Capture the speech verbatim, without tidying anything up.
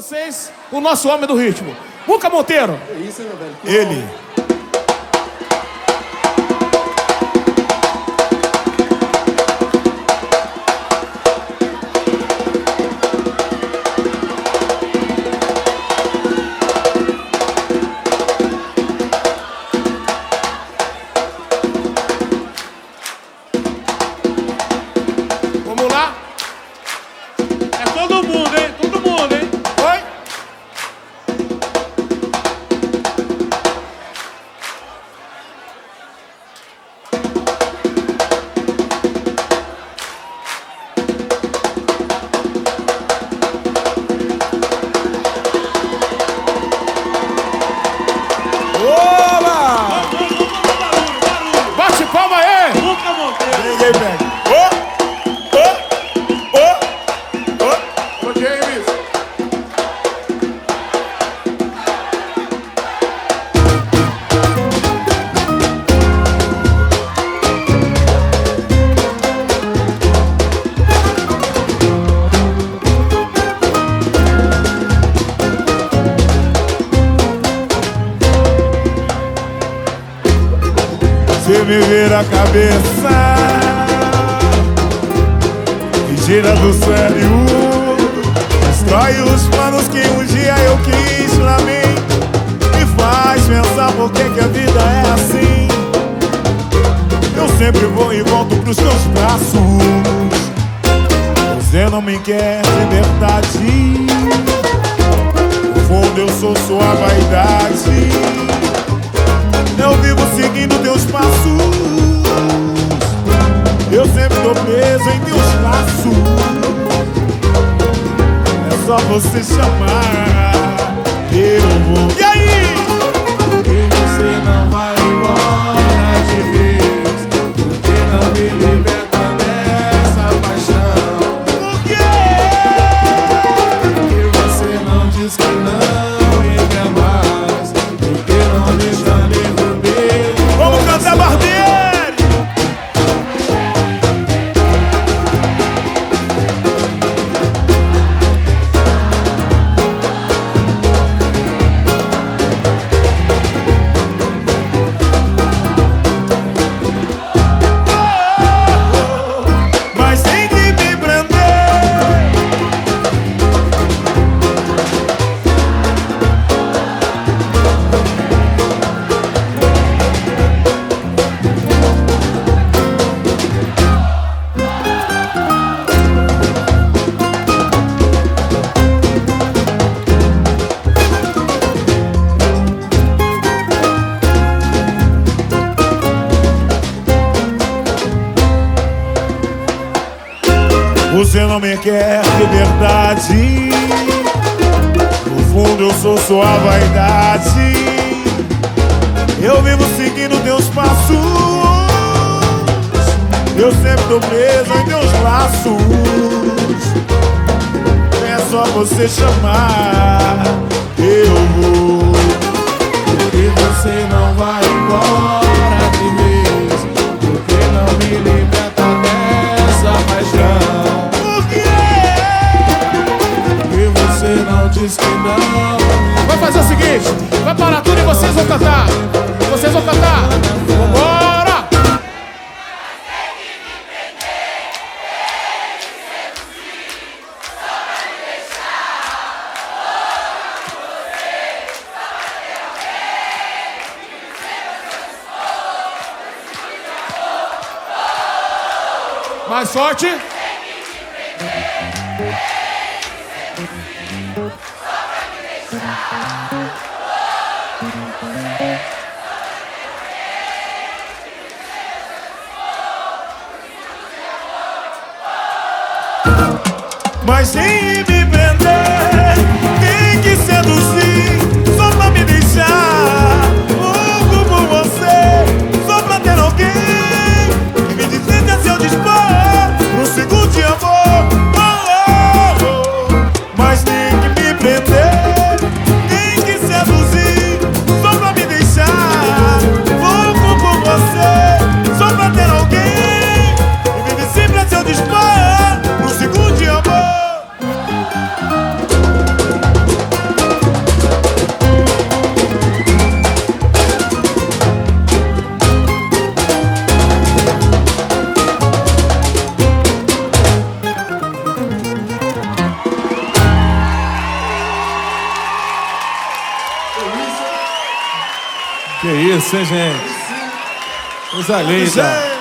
vocês o nosso homem do ritmo, Muca Monteiro. É isso, meu velho. Ele. Vamos lá. É todo mundo, hein? Todo mundo, hein? Oi? Oba! Bate palma aí! Muca Monteiro. Ninguém pega. Ô! Ô! Ô! Ô! Ô, James! Você me vira a cabeça e gira do sério, destrói os planos que um dia eu quis pra mim, me faz pensar por que que a vida é assim. Eu sempre vou e volto pros teus braços, você não me quer de verdade, no fundo eu sou sua vaidade. Eu vivo seguindo teus passos, eu sempre tô preso em teus laços. É só você chamar, eu vou. E aí? Porque você não vai embora de vez, porque não me liberta dessa paixão. Por quê? Porque você não diz que não me quer mais, porque não deixa me beber. Vamos cantar Barbieri! Mas tem que me prender. Você não me quer de verdade, no fundo eu sou sua vaidade. Eu vivo seguindo teus passos, eu sempre tô preso em teus laços. É só você chamar, eu vou. Porque você não vai embora de vez, porque não me liberta dessa paixão. Porque você não diz que não. Vai fazer o seguinte, vai parar tudo e vocês vão cantar. Vocês vão cantar. Vambora! Mais forte. Mas sem me prender, tem que seduzir, só pra me deixar louco por você, só pra ter alguém que me defenda se eu dispor pro segundo de amor. Oh, oh, oh. Mas tem que me prender, tem que seduzir, só pra me deixar louco por você, só pra ter alguém que me defenda se eu dispor pro segundo de amor. Que isso, hein, gente? Coisa linda.